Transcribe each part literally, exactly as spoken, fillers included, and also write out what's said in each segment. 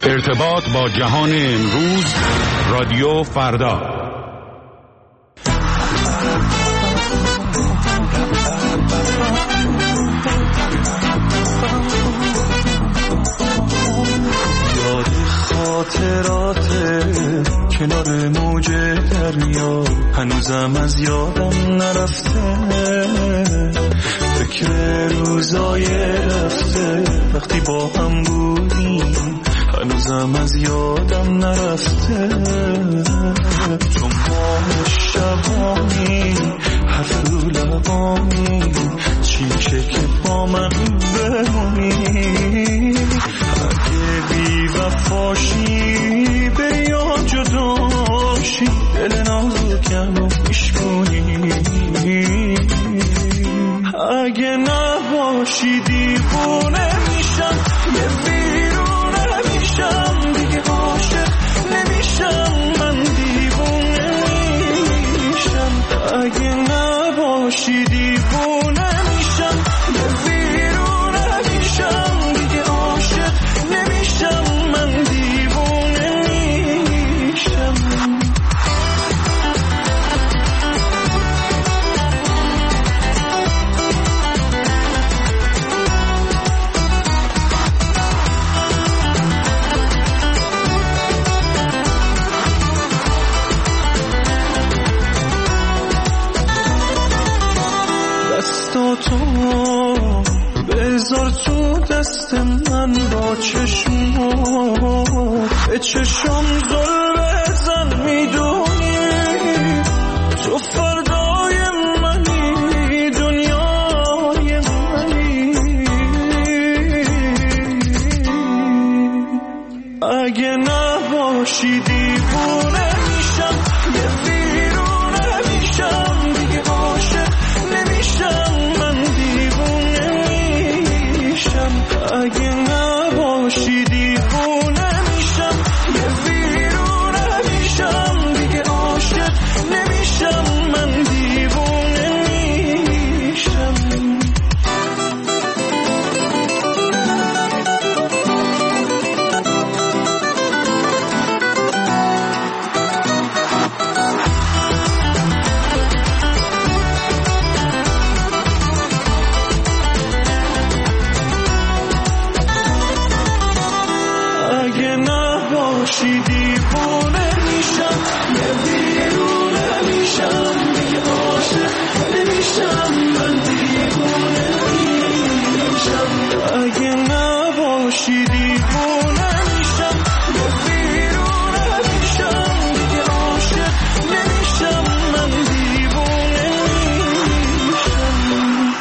ارتباط با جهان امروز، رادیو فردا. یاد خاطرات کنار موج دریا هنوزم از یادم نرفته، فکر روزای رفته وقتی با هم بودیم هنوزم از یادم نرفته. چون ما شبانی حرف رو لبانی چیشه که با من بمونی، اگه بی وفاشی بری یا جداشی دل نازکم رو میشکنی، اگه نباشی دیوونه میشم، یه بیرونه میشم، دیگه عاشق نمیشم، من دیوونه میشم. اگه نباشی دیوونه میشم، یه بیرونه میشم، دیگه عاشق نمیشم، من دیوونه میشم. دستاتو بذار تو دست من، با چشمات به چشم زل بزن، میدونی تو فردای منی، دنیای منی. اگه نباشی دیوونه میشم، یه بیرونه میشم، دیگه عاشق نمیشم، من دیوونه میشم. اگه نباشی دیوونه میشم، یه بیرونه میشم، دیگه عاشق نمیشم، من دیوونه میشم. اگه نباشی دیوونه میشم، یه بیرونه میشم، دیگه عاشق نمیشم، من دیوونه میشم. اگه نباشی دیوونه میشم، یه بیرونه میشم، دیگه عاشق نمیشم، من دیوونه میشم.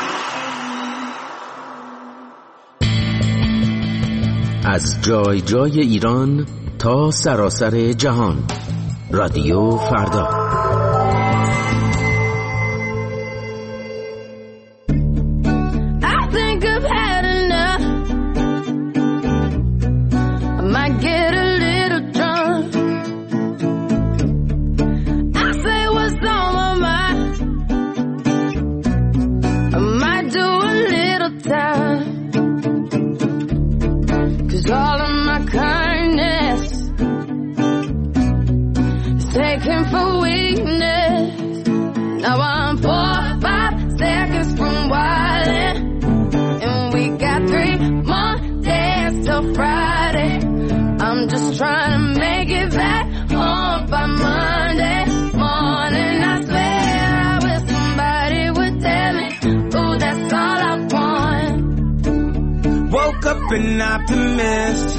از جای جای ایران تا سراسر جهان، رادیو فردا. An optimist,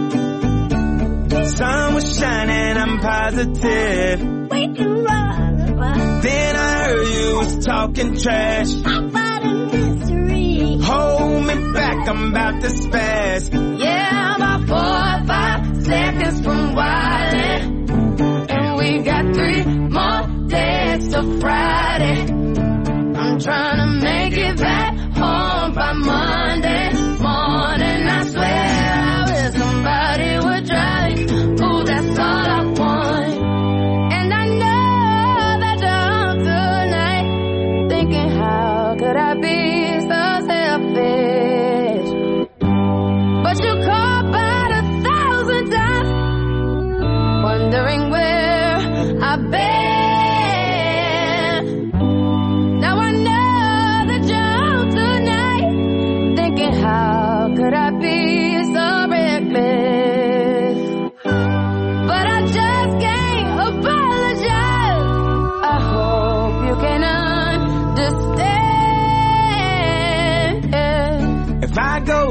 sun was shining, I'm positive. We can run, run. Then I heard you was talking trash about a mystery. Hold me back, I'm about to spaz. Yeah, about four or five seconds from wildin', and we got three more days till Friday. I'm trying to make it back home by Monday morning. I swear I wish somebody would drive. Ooh, that's all I want. And I know that you're tonight thinking, how could I be so selfish? But you caught by a thousand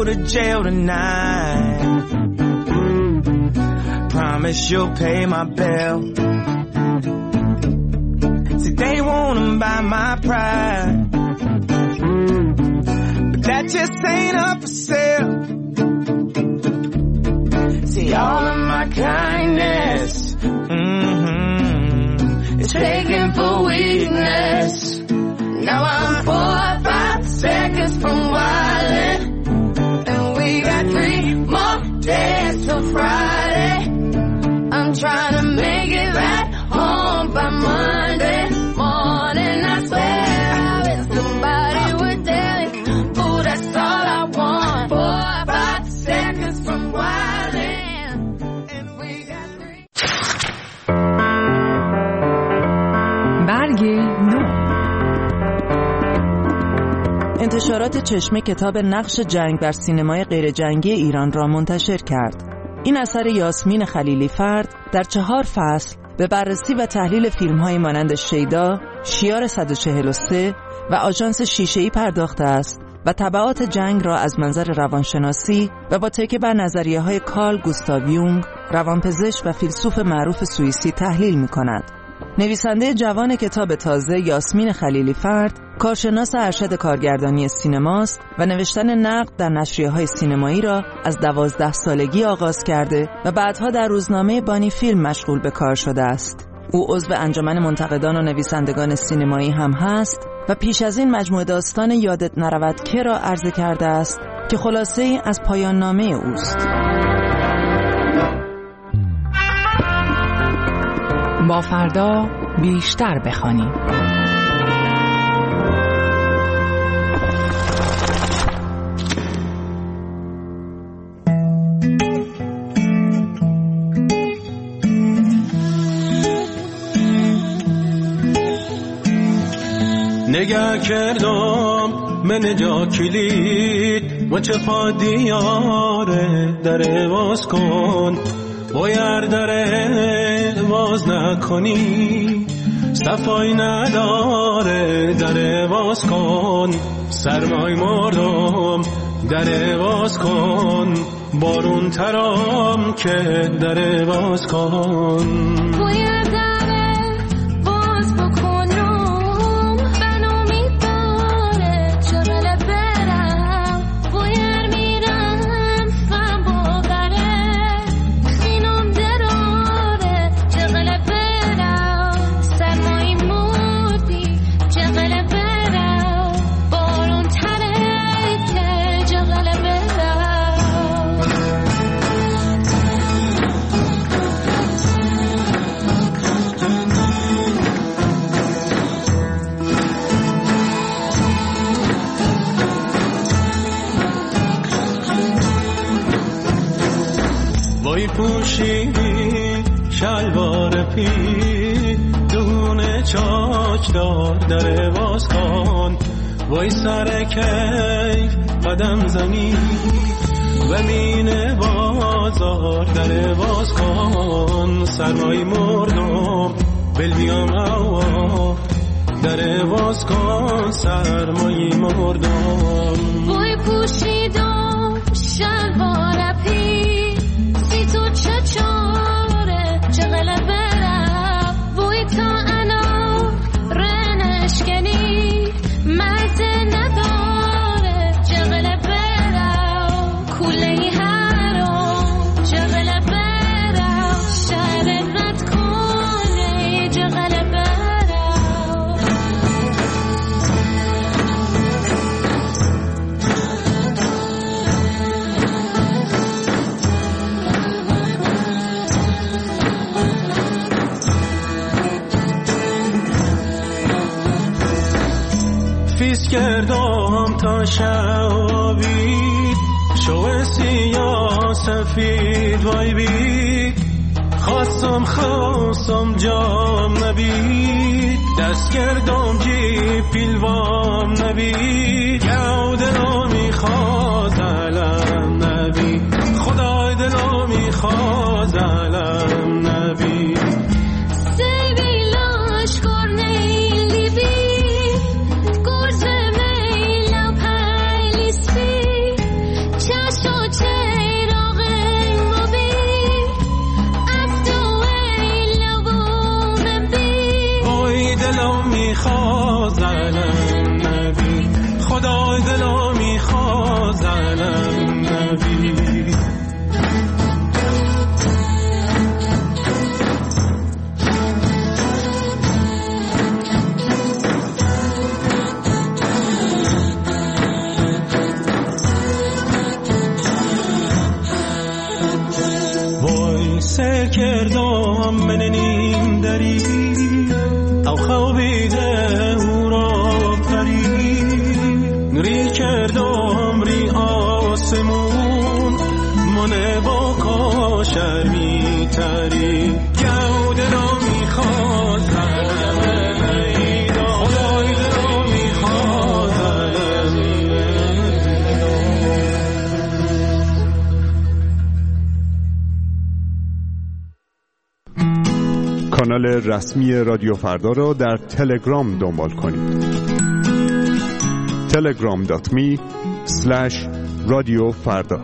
to jail tonight. Promise you'll pay my bill. See, they wanna buy my pride, but that just ain't up for sale. See, all of my kindness, mm-hmm, is taken for weakness. Now I'm four or five seconds from wildin', and we got three more days till Friday. I'm trying to make it back home by Monday morning. I swear I wish somebody would tell me, oh, that's all I want. Four or five seconds from wildin', and we got three. برگ نو. انتشارات چشمه کتاب نقش جنگ در سینمای غیرجنگی ایران را منتشر کرد. این اثر یاسمین خلیلی فرد در چهار فصل به بررسی و تحلیل فیلم‌های مانند شیدا، شیار صد و چهل و سه و آژانس شیشه‌ای پرداخته است و تبعات جنگ را از منظر روانشناسی و با تکیه بر نظریه‌های کارل گوستاو یونگ، روانپزشک و فیلسوف معروف سوئیسی تحلیل می‌کند. نویسنده جوان کتاب تازه یاسمین خلیلی فرد کارشناس ارشد کارگردانی سینماست و نوشتن نقد در نشریه‌های سینمایی را از دوازده سالگی آغاز کرده و بعدها در روزنامه بانی فیلم مشغول به کار شده است. او عضو انجمن منتقدان و نویسندگان سینمایی هم هست و پیش از این مجموعه داستان یادت نرود که را عرضه کرده است که خلاصه ای از پایان نامه اوست. با فردا بیشتر بخوانیم. نگاه کردم من جا کلید و چه پا دیاره در باز کن باید در باز نکنی صفای نداره در باز کن سرمای مردم در باز کن بارون ترام که در باز کن باید در باز بکنم بنامی داره چرا برم باید میرم فهم باقره خینم دراره چقدر برم سرمایی مردی چقدر برم بارون تره که چقدر برم وای پوشیدی شلوار پی دونه چاک دار در باز کن وای سر کیف قدم زنی و مینه بازار در باز کن سرمای مردم بل بیام هوا در باز کن سرمای مردم وای پوشیدم شلوار پی سی تو چه چاره چقدر برم وای تا انا رنشکنی مزه نداره چقدر برم کوله هرام چقدر برم شهر رد کنه چقدر برم فیس کردم تا شبی شو سیاه سفید وای بی خواستم خواستم جام نبید دست کردم جی پیلوام نبید یو دلو میخواست علم نبید خدای دلو میخواست علم نبید چه میخواد زنم نبی، خدای دلا میخواد زنم نبی. سرکردم من نیم دری او خوابیده او را پری، نوری کردم ری آسمون من با کاشر می تری، گوده را میخواد زنم ایدا، خدای را میخواد زنم. کانال رسمی رادیو فردا را در تلگرام دنبال کنید. تلگرام دات می اسلش رادیو فردا.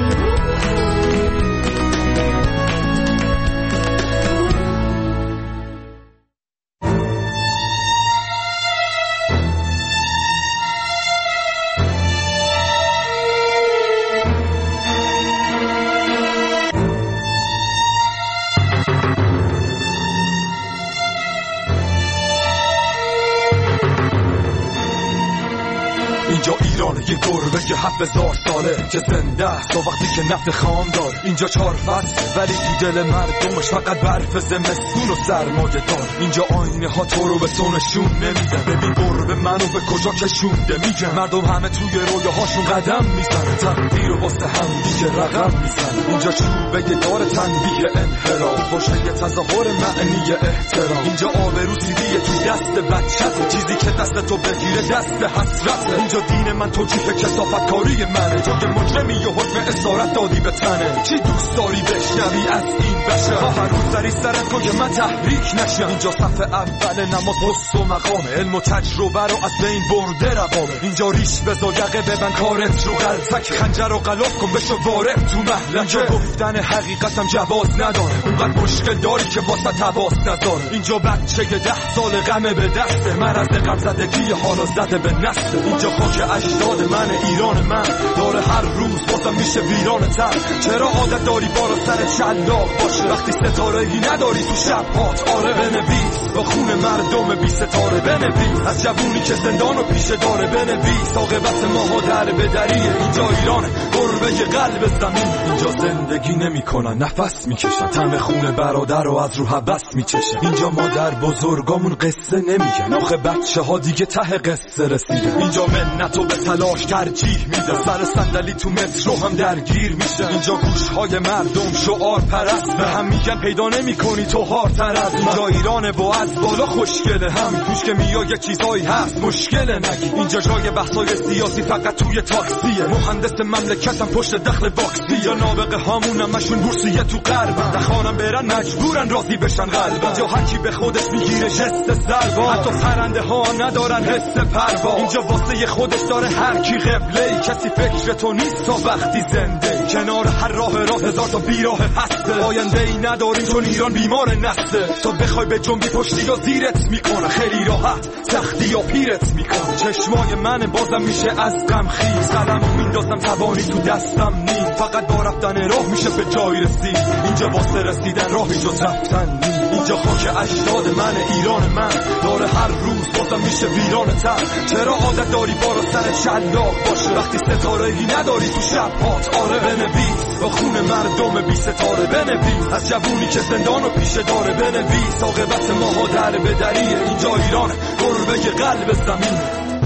اینجا ایران یه گربه که هفت هزار ساله که زنده است تا وقتی که نفت خام داره. اینجا چهار فصل ولی تو دل مردمش فقط برف زمستون و سرمایه دار. اینجا آینه ها تو رو به تو نشون نمیده، ببین گربه منو به کجا کشونده. میگن مردم همه توی رویاهاشون قدم میزنه، تقدیر و واسه هم دیگه رقم میزنه. اینجا چوبه دار تنبیه انحراف، پشته تظاهر معنی احترام. اینجا آبرو سیدیه تو دست بچه‌ت، چیزی که دست تو بگیره دست حسرته. اینجا دین من توجیه کثافت کاری منه، جای مجرمی و حکم اسارت دادی به تنه. چی دوست داری بشنوی از این بشر؟ ها هر روز سری سرت کن که من تحریک نشم. اینجا صف اول نماز پست و مقامه، علم و تجربه رو از بین برده روامه. اینجا ریش بزا یقه ببن کارت رو غلطک، خنجر رو غلاف کن بشو وارد تو محلکه. اینجا گفتن حقیقتم جواز نداره، اونقدر مشکل داری که واسه تباس نداره. اینجا بچه که ده سال غمه به دسته، مرض غم زدگی حالا زده به نسته. اینجا خاک اجداد من، ایران من داره هر روز بازم میشه ویران تر. چرا عادت داری بالا سر شلاق باشه وقتی ستاره ای نداری تو شب هات؟ آره بنویس با خون مردم بی ستاره، بنویس از جوونی که زندان و پیشه داره، بنویس عاقبت ماها در بدریه. اینجا ایرانه گربه قلب زمین، اینجا زندگی نمیکنن نفس میکشن، طعم خون برادر رو از رو حبس میچشن. اینجا مادر بزرگامون قصه نمیگن، آخه بچه ها دیگه ته قصه رسیدن. اینجا منتو به تلاش ترجیح میدن، سر صندلی تو مترو هم درگیر میشن. اینجا گوشهای مردم شعار پرست، به هم میگن پیدا نمیکنی تو هارتر از. اینجا ایرانه و از بالا خوشگله، همین توش که میای یه چیزایی هست مشکله نگی. اینجا جای بحثای سیاسی فقط توی تاکسیه، مهندس مملکتم پشت دخل واکسی. یا نابغه هامونم مشون بورسیه تو غربن، دخانم برن مجبورن راضی بشن قلبن. اینجا هر کی به خودش میگیره جست سلوا، حتی پرنده ها ندارن حس پروا. اینجا واسه خودش داره هر کی قبله، کسی فکر تو نیست تا وقتی زنده. کنار هر راه راه هزار تا بیراه هسته، آینده ای نداریم چون ایران بیمار نسته. تا بخوای به جنبی پشتی یا زیرت میکنه، خیلی راحت سختی یا پیرت میکنه. چشمای من بازم میشه از غم خیز، قلمو میندازم توانی تو دستم نیم. فقط با رفتن راه میشه به جای رسید، اینجا واسه رسیدن راهی جز رفتن نیم. اینجا خاک اجداد من، ایران من داره هر روز بازم میشه ویران تر. چرا عادت داری بالا سر شلاق باشه وقتی ستاره ای نداری تو شب هات؟ آره بنویس با خون مردم بی ستاره، بنویس از جوونی که زندان و پیشه داره، بنویس عاقبت ماها در بدریه. اینجا ایران گربه قلب زمین.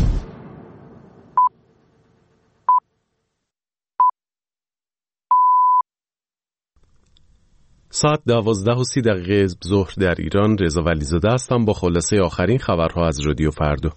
ساعت دوازده و سی دقیقه ظهر در ایران. رضا ولیزاده هستم با خلاصه آخرین خبرها از رادیو فردا.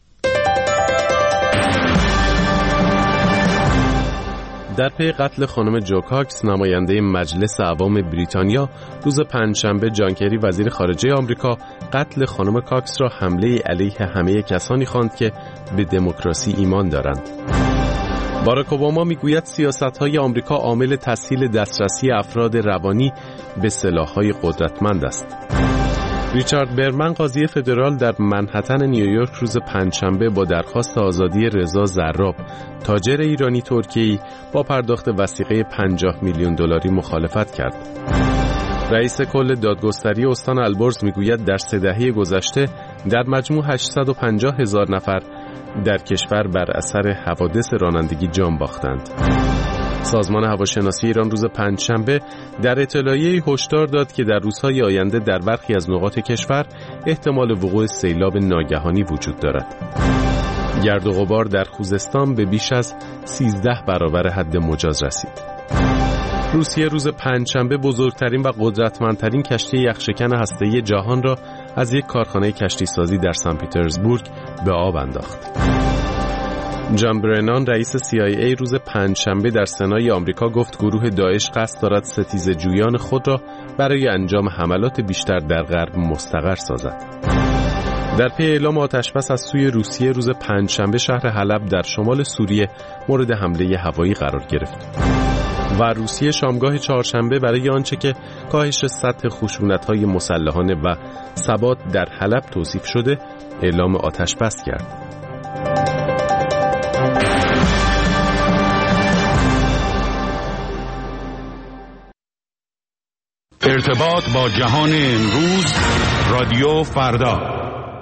در پی قتل خانم جو کاکس، نماینده مجلس عوام بریتانیا، روز پنجشنبه جان کری وزیر خارجه آمریکا قتل خانم کاکس را حمله علیه همه کسانی خواند که به دموکراسی ایمان دارند. باراک اوباما میگوید سیاست‌های آمریکا عامل تسهیل دسترسی افراد روانی به سلاح‌های قدرتمند است. ریچارد برمن قاضی فدرال در منهتن نیویورک روز پنجشنبه با درخواست آزادی رضا زراب تاجر ایرانی ترکیه‌ای با پرداخت وثیقه پنجاه میلیون دلاری مخالفت کرد. رئیس کل دادگستری استان البرز میگوید در سه دهه گذشته در مجموع هشتصد و پنجاه هزار نفر در کشور بر اثر حوادث رانندگی جان باختند. سازمان هواشناسی ایران روز پنجشنبه در اطلاعیه‌ای هشدار داد که در روزهای آینده در برخی از نقاط کشور احتمال وقوع سیلاب ناگهانی وجود دارد. گرد و غبار در خوزستان به بیش از سیزده برابر حد مجاز رسید. روسیه روز پنجشنبه بزرگترین و قدرتمندترین کشتی یخشکن هسته‌ای جهان را از یک کارخانه کشتی سازی در سن پترزبورگ به آب انداخت. جان برنان رئیس سی آی ای روز پنجشنبه در سنای آمریکا گفت گروه داعش قصد دارد ستیزه جویان خود را برای انجام حملات بیشتر در غرب مستقر سازد. در پی اعلام آتشبس از سوی روسیه روز پنجشنبه شهر حلب در شمال سوریه مورد حمله هوایی قرار گرفت و روسیه شامگاه چهارشنبه برای آنچه که کاهش سطح خشونت‌های مسلحانه و ثبات در حلب توصیف شده اعلام آتشبس کرد. ارتباط با جهان امروز، رادیو فردا.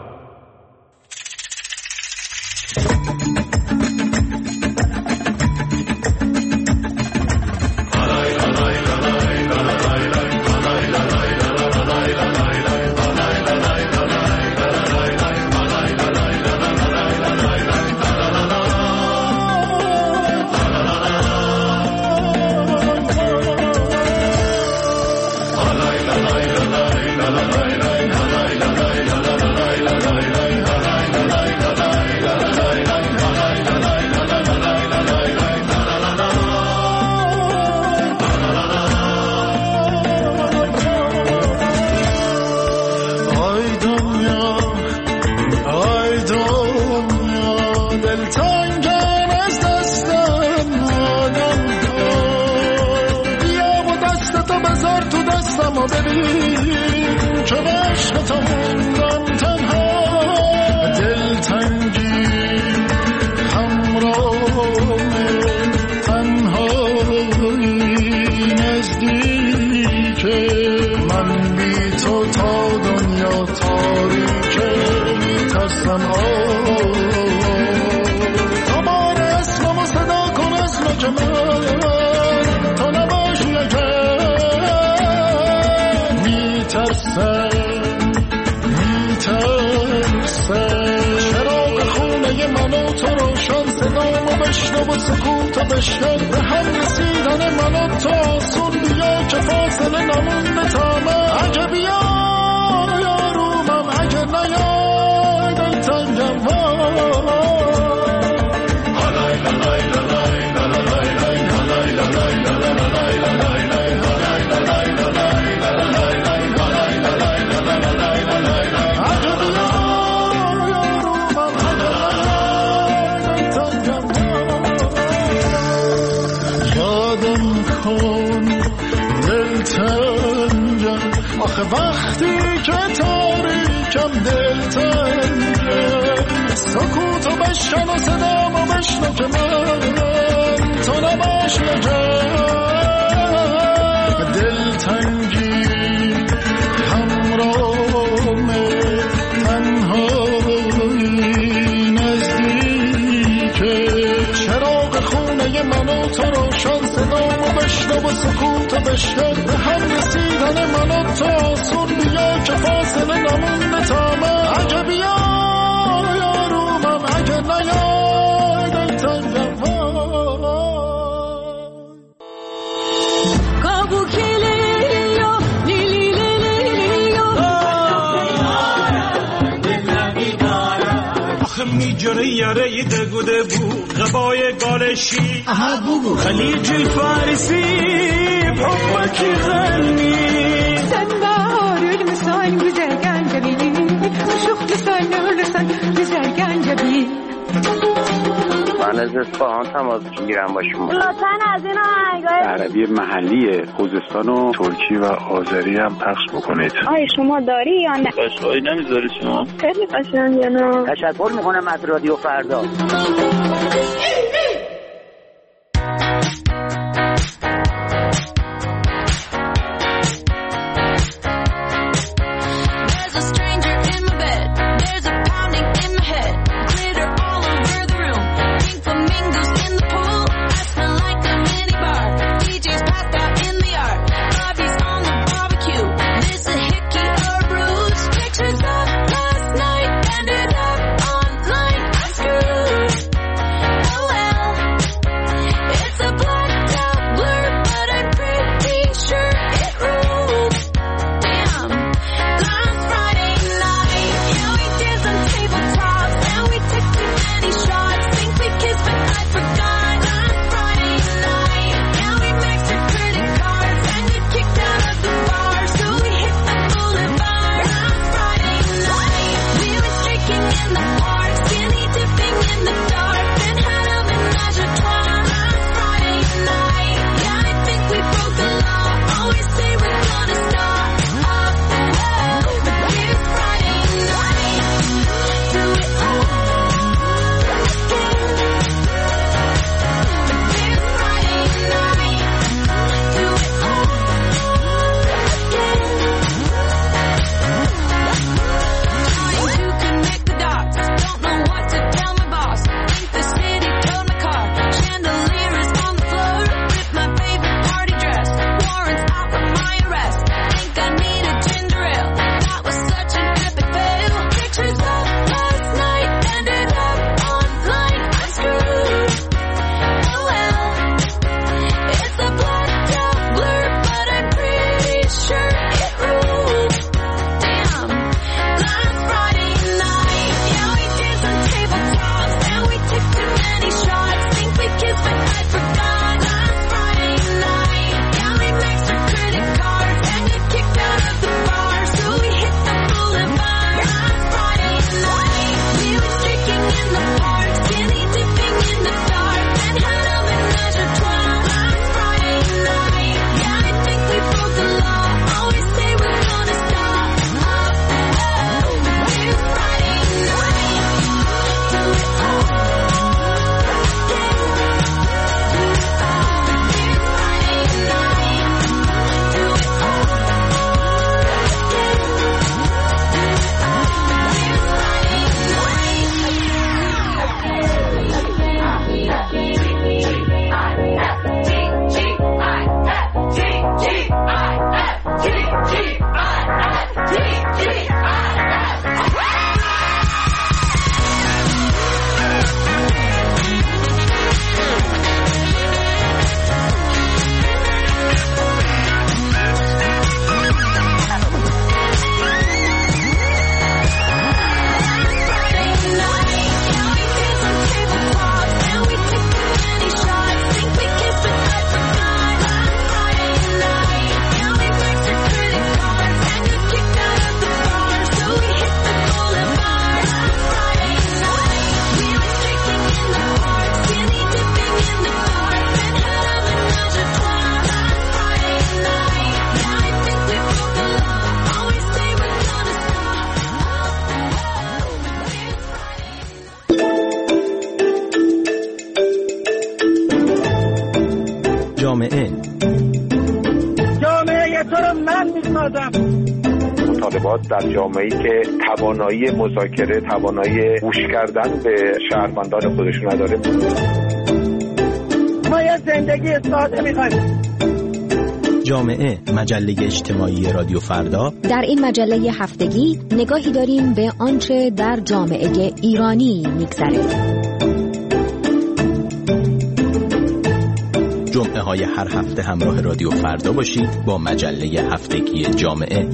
خليج الفارسي بحبك يغني سنبار المسان بزرقان جبيني وشوف لسان ولسان بزرقان جبين من از اصفهان تماس میگیرم با شما. لطفاً از این آهنگای عربی محلی خوزستان و ترکی و آذری هم پخش بکنید. آی شما داری یا نه؟ قشنگی نمیذاری شما؟ خیلی قشنگه نه. تشکر میکنم از رادیو فردا. جامعه جامعه تو رو من میسازم. مطالبات در جامعه‌ای که توانایی مذاکره، توانایی گوش کردن به شهروندان خودشون نداره. ما یه زندگی ساده می‌خوایم. جامعه، مجله اجتماعی رادیو فردا. در این مجله هفتگی نگاهی داریم به آنچه در جامعه ایرانی می‌گذره. جمعه های هر هفته همراه رادیو فردا باشید با مجله هفتگی جامعه.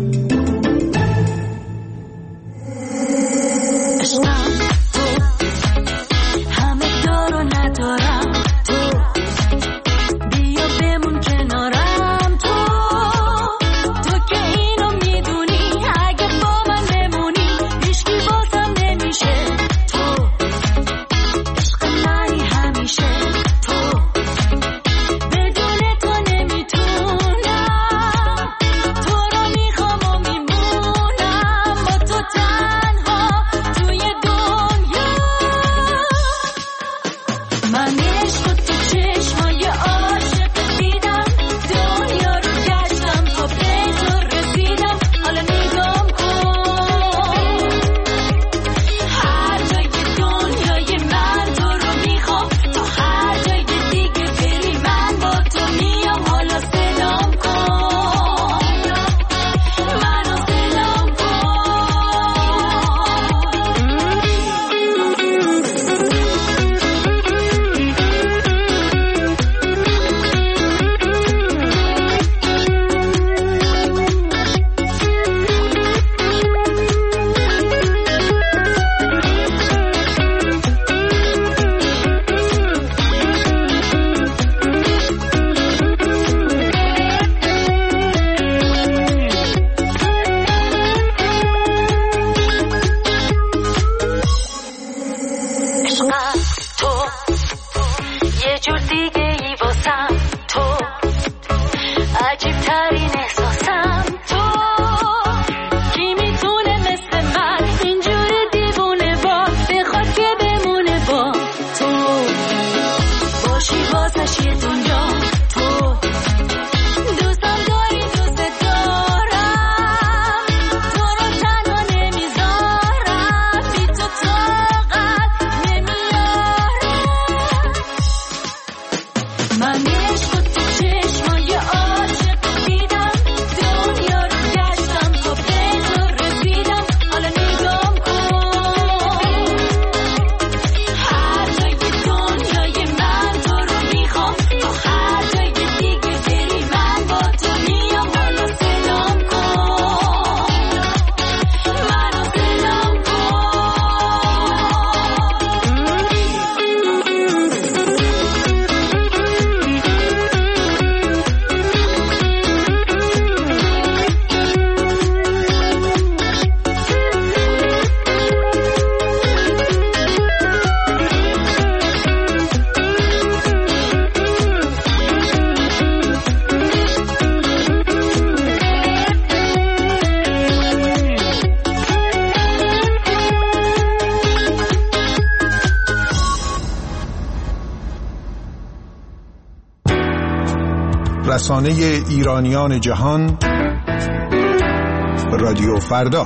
رسانه ایرانیان جهان، رادیو فردا.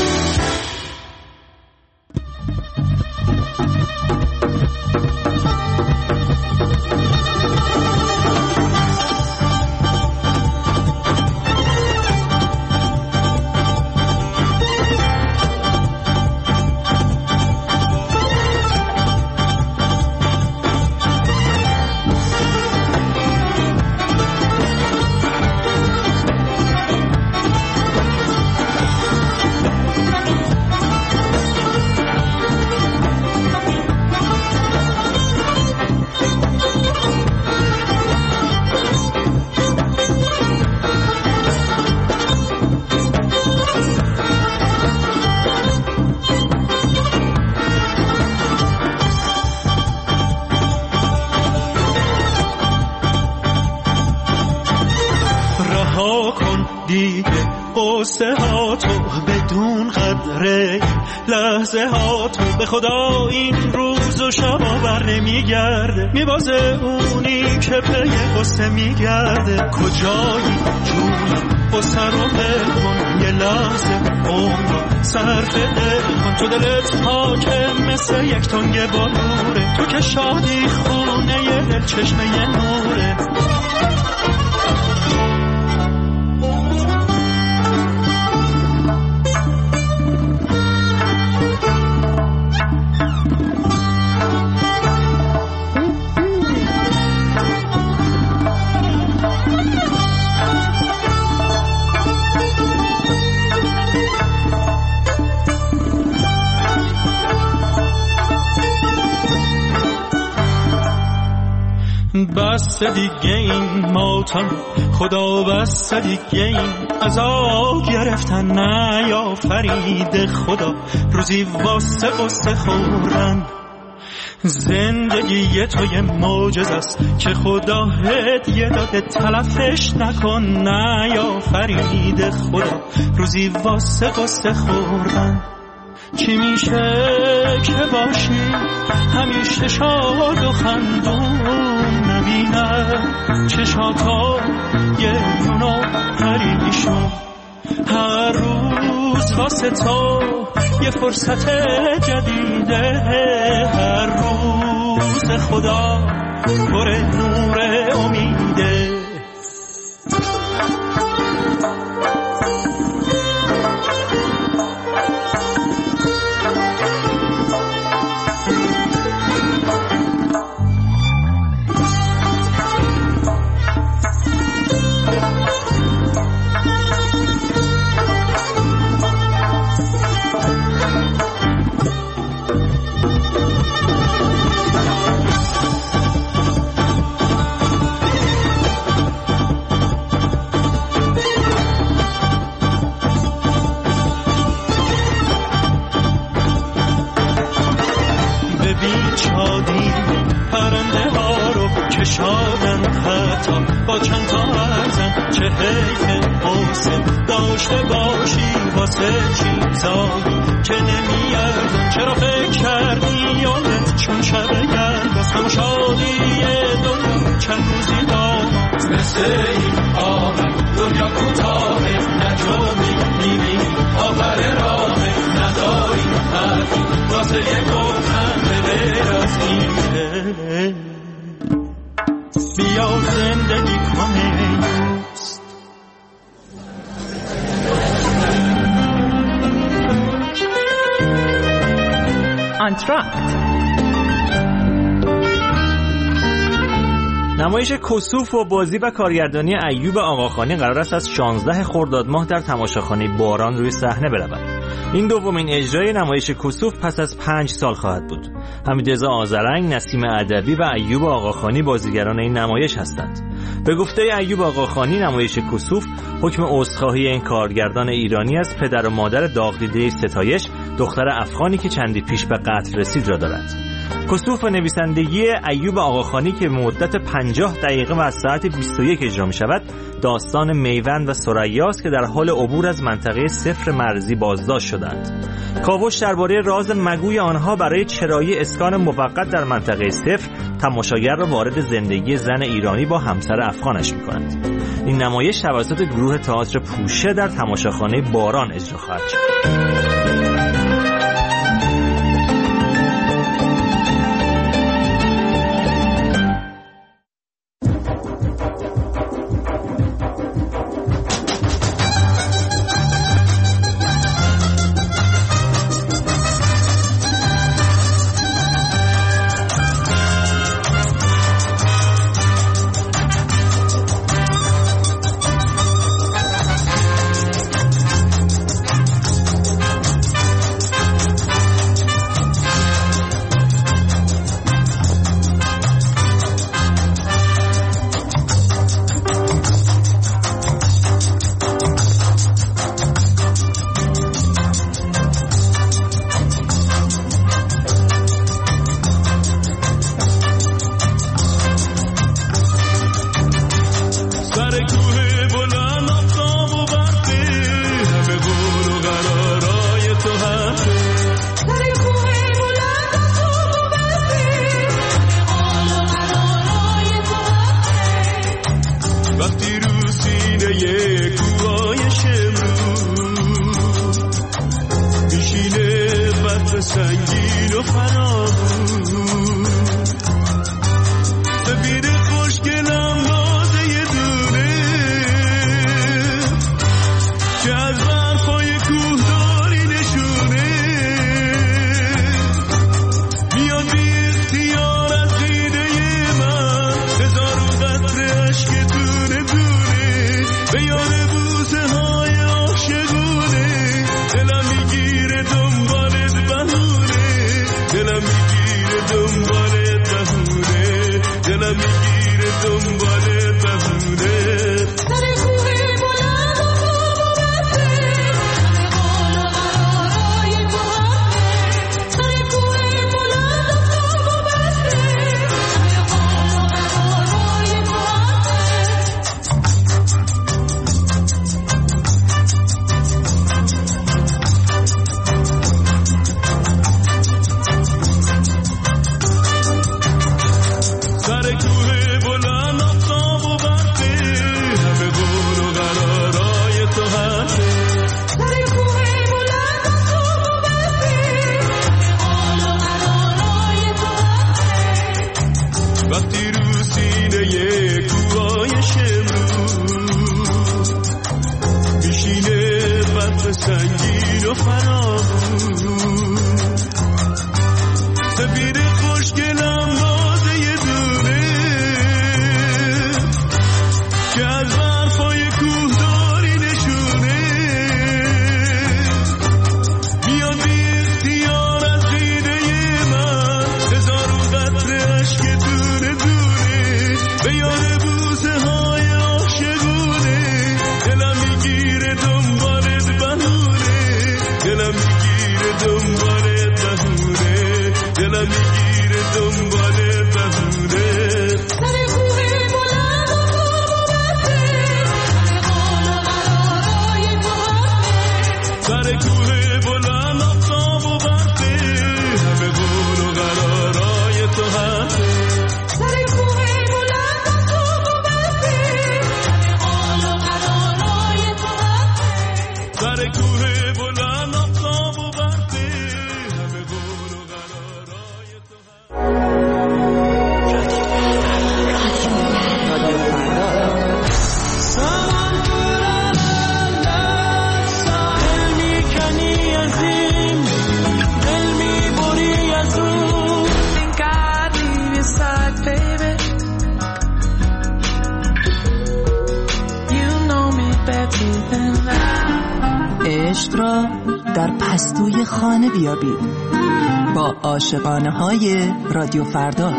قصه ها تو بدون قدره، لحظه ها تو به خدا این روز و شب آور نمیگرده، میبازه اونی که پی قصه میگرده. کجایی جونم قصه رو بکن، یه لحظه عمر صرف دل کن. تو دلت حاکم مثل یک تنگ بلوره، تو که شادی خونه یه دل چشمه یه نوره. بس دیگه این ماتم خدا، بس دیگه این عذاب گرفتن نه یا فرید خدا. روزی واسه قصه خوردن زندگی تو یه معجزه است که خدا هدیه داده، تلفش نکن نه یا فرید خدا. روزی واسه قصه خوردن چی میشه که باشی همیشه شاد و خندون، نبینه چشاتا یه یونو پریشون. هر روز واسه تو یه فرصت جدیده، هر روز خدا پر نور امیده. پرنده ها رو کشادن خطا با چند تا ارزن، چه حیف حسن داشته باشی واسه چیزایی که نمیارزن. چرا فکر کردی یادت چون شب گرد از همون شادی دنیا چند روزی داماز. مثل این آمد دنیا کوتاهه، نجومی میبینی آخر راهه، نداری حرفی واسه یه گفتن ببر از این دل. بیا زندگی کنه دوست. آنتراکت نمایش کسوف و بازی و کارگردانی ایوب آقاخانی قرار است از شانزده خرداد ماه در تماشاخانه باران روی صحنه برود. این دومین اجرای نمایش کسوف پس از پنج سال خواهد بود. حمیدرضا آذرنگ، نسیم عدوی و ایوب آقاخانی بازیگران این نمایش هستند. به گفته ایوب آقاخانی، نمایش کسوف حکم عذرخواهی این کارگردان ایرانی از پدر و مادر داغ‌دیده ستایش، دختر افغانی که چندی پیش به قتل رسید را دارد. کسوف و نویسندگی ایوب آقاخانی که مدت پنجاه دقیقه و از ساعت بیست و یک اجرا می شود، داستان میوند و ثریاست که در حال عبور از منطقه صفر مرزی بازداشت شدند. کاوش درباره راز مگوی آنها برای چرایی اسکان موقت در منطقه صفر تماشاگر را وارد زندگی زن ایرانی با همسر افغانش می‌کنند. این نمایش توسط گروه تئاتر پوشه در تماشاخانه باران اجرا خواهد شد. عشق را در پستوی خانه بیابید با عاشقانه های رادیو فردا.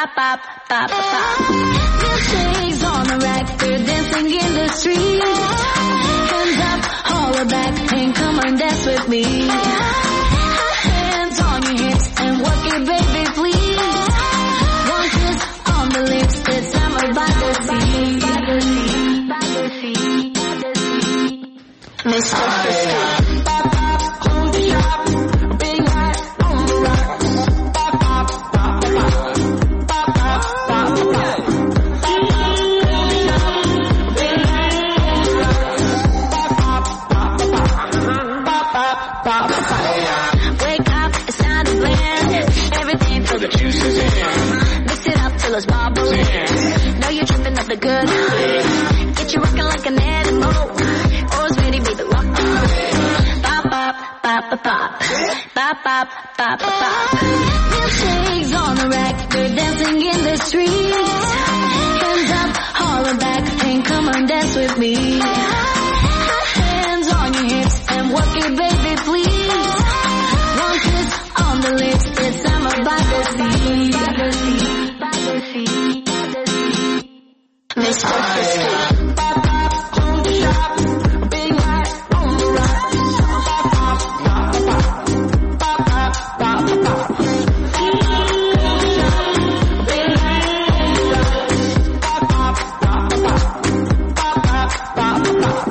bop, bop, bop. Milkshakes on the rack, they're dancing in the street. Hands up, holler back, and come on, dance with me. Hands on your hips and work it, baby, please. One kiss on the lips, it's summer by the sea. By the sea, by the sea, by the sea. Mister Frisky. Bop, bop, hold the shop. Big light on the rocks. Bop, bop, bop, bop. Bop, bop, bop, bop. Wake up, it's time to blend. Everything till the juice is in. Mix it up till it's bubbling. Know you're tripping up the good. Get you rocking like an animal. Always ready, baby, rock the boat. Bop, bop, bop, bop, bop. Bop, bop, bop, bop, bop. Milkshakes on the rack, they're dancing in the streets. Hands up, holler back, and come on, dance with me. Hands on your hips and work it, baby, please. One kiss on the lips, it's summer by the sea. By the sea, by the sea, by the sea. Mister Frisky. Bop, bop, hold the shop. Big light on the rocks. Bop, bop, bop, bop. Bop, bop, bop, bop. Big light on the rocks. Bop, bop, bop, bop. Bop, bop, bop, bop.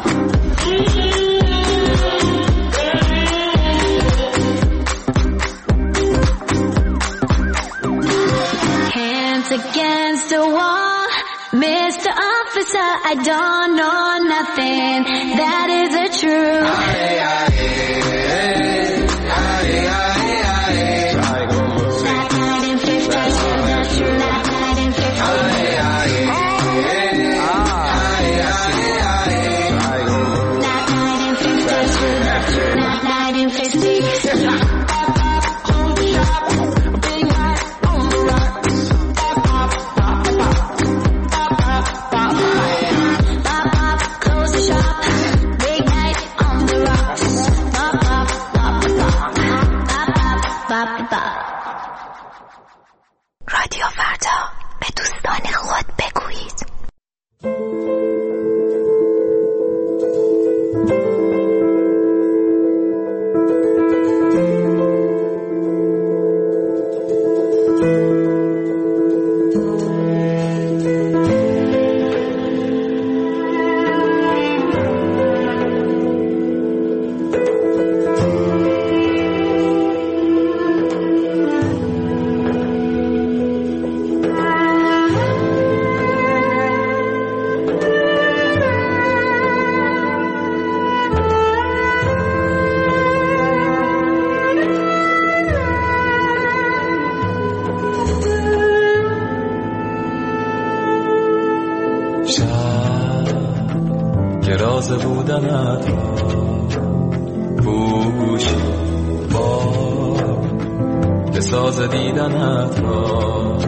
Hands against the wall, Mister Officer, I don't know nothing. That isn't true. رادیو فردا، به دوستان خود بگویید. راز بودنت را پوشی با بساز دیدنت را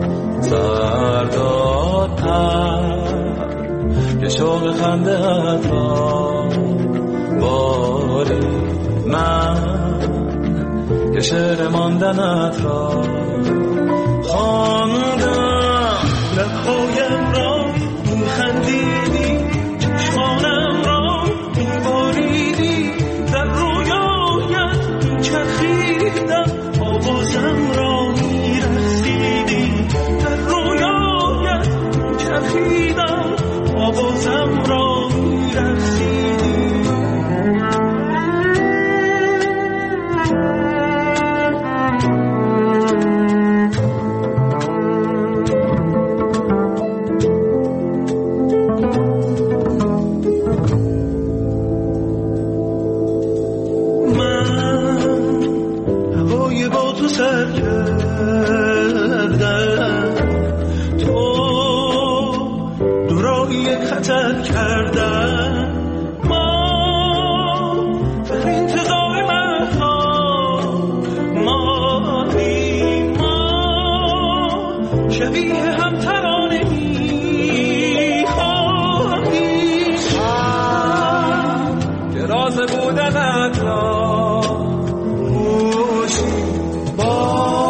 سردادتر که شوق خنده‌ات را باری من که شعر ماندنت را خواندم لب‌هایم را می‌خندیدی چشمانم را می‌باریدی در رویایت می‌چرخیدم آوازم را می‌رقصیدی در رویایت می‌چرخیدم آوازم را می‌رقصیدی سر کردن تو دورای یک خطر کردن ما در انتظار مردها مادیم ما شبیه هم ترانه می خواهیم که راز بودنت را با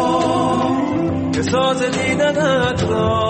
دیدنت را